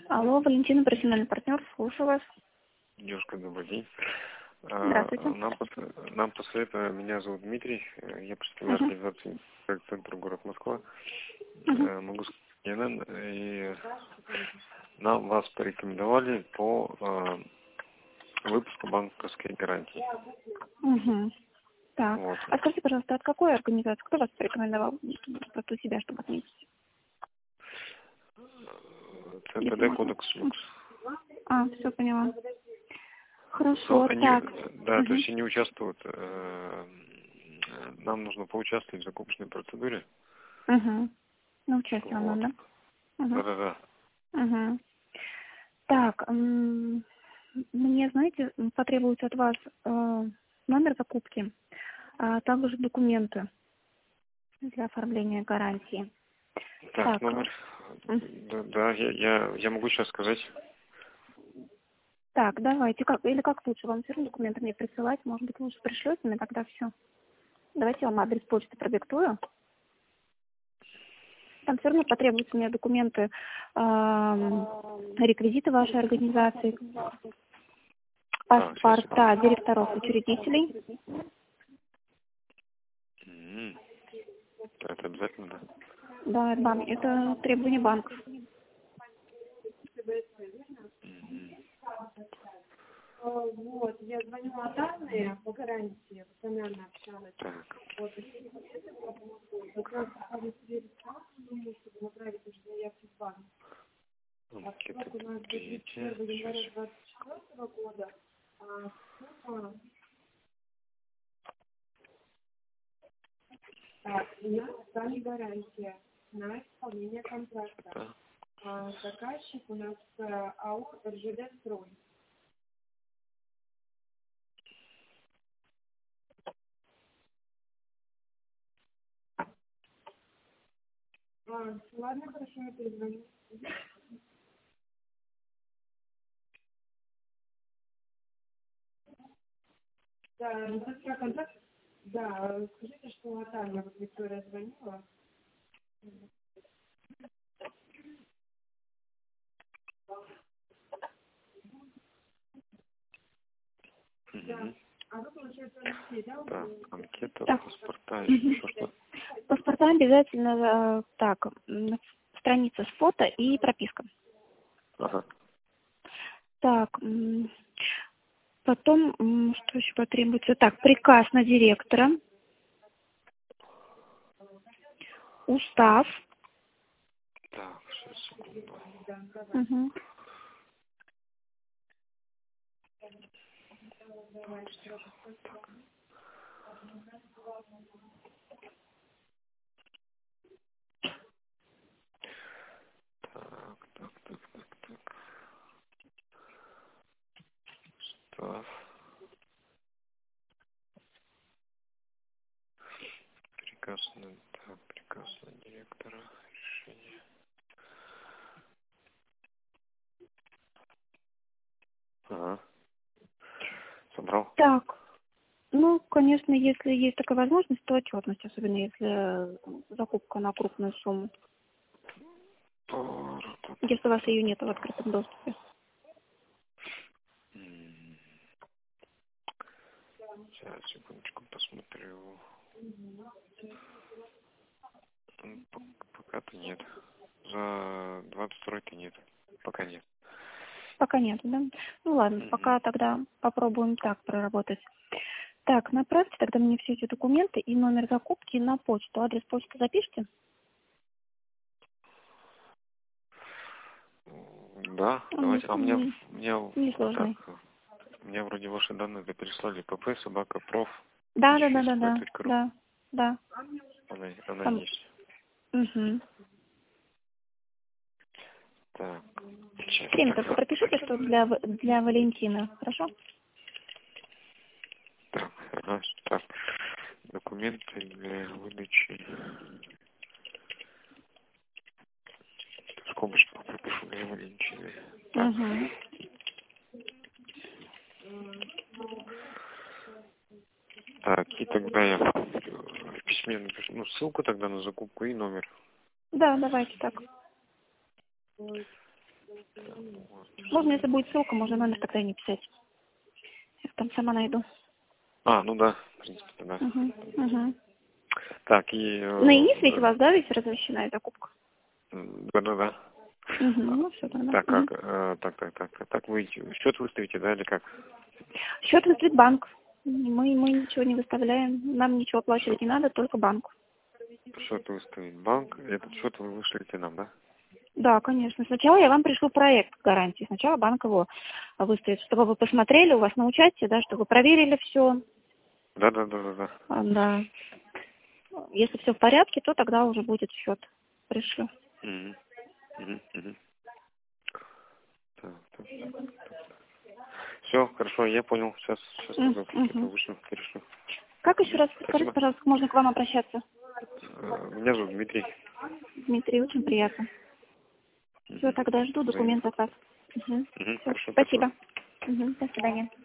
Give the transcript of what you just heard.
Алло, Валентина, профессиональный партнер, слушаю вас. Девушка, добрый день. Здравствуйте. Нам посоветовали, меня зовут Дмитрий, я представляю организацию центра город Москва, могу сказать, НН, и нам вас порекомендовали по выпуску банковской гарантии. Так, Вот. а скажите, пожалуйста, от какой организации, кто вас порекомендовал, просто у себя, чтобы отметить? ЦПД Кодекс Люкс. Все поняла. Хорошо, Но они, так. да, то есть они участвуют, нам нужно поучаствовать в закупочной процедуре. На участие Вот. вам, да? Да-да-да. Так, мне, знаете, потребуется от вас номер закупки, а также документы для оформления гарантии. Так, номер. Да, я могу сейчас сказать. Так, давайте, как лучше, вам все равно документы мне присылать, может быть, лучше пришлете мне тогда все. Давайте я вам адрес почты продиктую. Там все равно потребуются мне документы, реквизиты вашей организации, паспорта директоров учредителей. Это обязательно, да? Да, это требование банков. Вот, я звонила данные по гарантии, постоянно общалась. Так. Вот, как раз думаю, чтобы направить уже заявки в банк. Так, у нас до 31 января 2024 года, сумма, у нас стали гарантия на исполнение контракта. Заказчик у нас АО РЖД «Строй». Ладно, хорошо, я перезвоню. Да, про контакт. Да, скажите, что Таня, вот Виктория звонила. Да. А вы, получается, Алексей, да? Да, анкета, паспорта, еще что-то. Паспорта обязательно, страница с фото и прописка. Ага. Так, потом, что еще потребуется? Так, приказ на директора, устав. Так, сейчас, секунду. Так. Устав. Приказ на директора. Решение. Ага. Собрал? Так, конечно, если есть такая возможность, то отчетность, особенно если закупка на крупную сумму. Если у вас ее нет в открытом доступе. Сейчас, секундочку, посмотрю. Пока-то нет. За 22-й нет. Пока нет. Пока нет, да? Ладно, пока тогда попробуем так проработать. Так, направьте тогда мне все эти документы и номер закупки на почту. Адрес почты запишите? Да, давайте. А мне несложный. так, мне вроде ваши данные переслали. pp собака проф. Да. Она есть. Так. Время только пропишите, что для Валентины. Хорошо? Так, так. Документы для выдачи. В скобочках пропишу для Валентины. Так, и тогда я в письме напишу, ссылку тогда на закупку и номер. Да, давайте так. Можно, если будет ссылка, можно номер тогда и не писать. Я там сама найду. Ну да, в принципе, да. Угу. Так, и... На ИИС ведь у вас, да, ведь размещена эта закупка? Да. Ну, все тогда. Так, как? Так, вы счет выставите, да, или как? Счет выставит банк. Мы ничего не выставляем. Нам ничего оплачивать не надо, только банку. Счет выставит банк. Этот счет вы вышлите нам, да? Да, конечно. Сначала я вам пришлю проект гарантии. Сначала банк его выставит, чтобы вы посмотрели, у вас на участие, да, чтобы вы проверили все. Да. Да. Если все в порядке, то тогда уже будет счет. Пришлю. Так. Все, хорошо, я понял. Сейчас это вышлю, перешлю. Как еще раз, скажите, пожалуйста, можно к вам обращаться? Меня зовут Дмитрий. Дмитрий, очень приятно. Все, тогда жду документы от вас. Хорошо. Спасибо. До свидания.